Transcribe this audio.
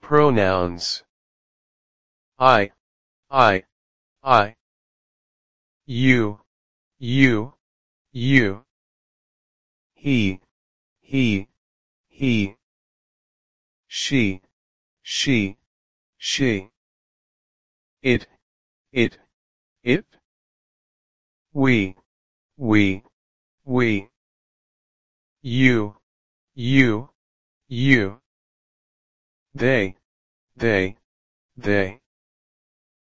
Pronouns. I, I, you, you, he, she, it, it, we, you, they,